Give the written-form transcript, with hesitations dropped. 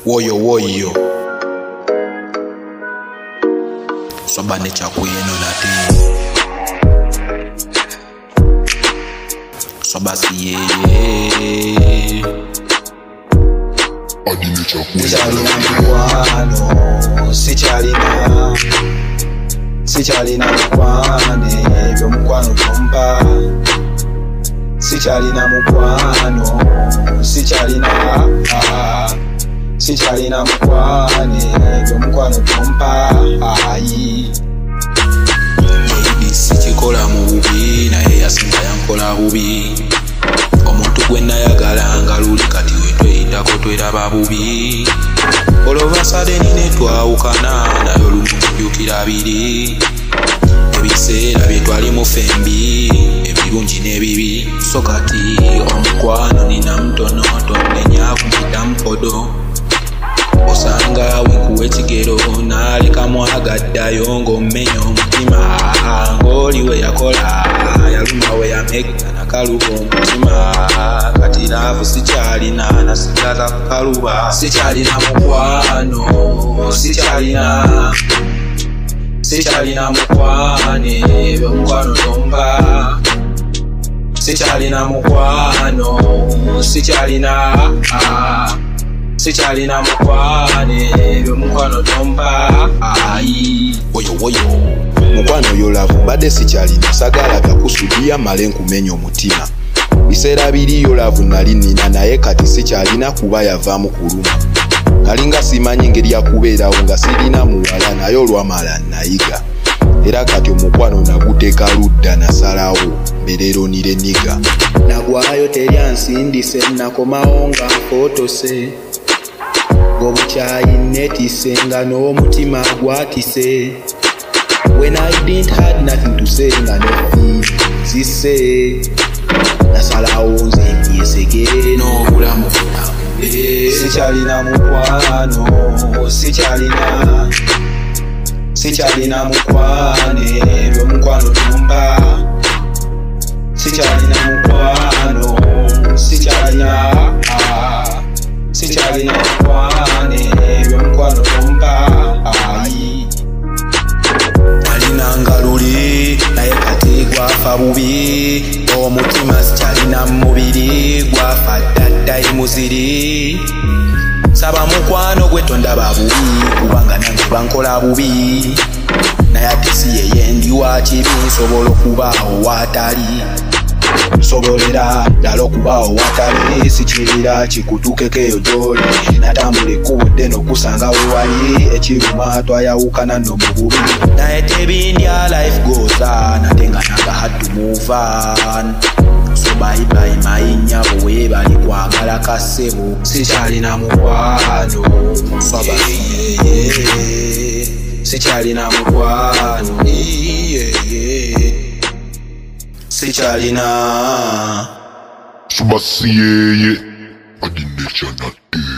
Woyo woyo Swabane chakweno nati Swabasi yeye Adine chakweno Sichalina mukwano Sichalina mukwane Ebyo mukwano tompa Sichalina mukwano Sichalina mukwane Ebyo mukwano tompa Baby sichikola mu bubi naye yasinga yankola bubi Omuntu gwe nayagala nga luli kati we tweyitako tweraba bubi Olova sadeni ne twawukana naye olumujjukira abiri Ebiseera bye twali mu fembi ebirungi n'ebibi so kati omukwano nina mutono tonnenya kumpita mpodo Osanga wenkuwa ekigero nalekamu agaddayo ng'ommenya omutima ng'oli we yakola yaluma we yamegga nakaluba omutima kati laavu sikyalina nasigaza kukaluba sikyalina mukwano sikyalina mukwane ebyomukwano tomba sikyalina mukwano sikyalina mukwane ebyomukwano tomba woyo mukwano yo laavu mbadde sikyalina sagala byakusudiya male nkumenya omutima biseera biri yo laavu nali nina naye kati sikyalina kuba yavaamu kuluma kalinga simanyi ngeri yakubeerawo nga sirina muwala naye olwamala nayiga era kati omukwano naguteeka ludda nasalawo mberero nire niga nagwayo teryansindise nakomawo nga nfotose ng'obukyayi netise nga n'omutima gwatise when I didn't had nothing to say nga nefi zise nasalawo nze mbyesegere n'obulamu sikyalina mukwano sikyalina mukwane ebyomukwano tomba sikyalina mukwano sikyalina mukwane ebyomukwano tomba alina ngaluli naye kati gwafa bubi omutima sikyalina mubiri gwafa ddaddayi muziri saba mukwano gwe tondaba bubi kubanga nange bankola bubi naye ate si yeye ndi wa kibi nsobola okubaawo watali nsobolera ddala okubaawo watali sikirira kikutuukeko eyo gy'oli natambula ekkubo dde n'okusanga we wali ekiruma twayawukana nno mu bubi naye tebindya life goes on ate nga nanga had to move on so bye bye mayinyabo weebali kwagala kasebo sikyalina mukwano sikyalina mukwano sikyalina Subasi yeye Adine chanate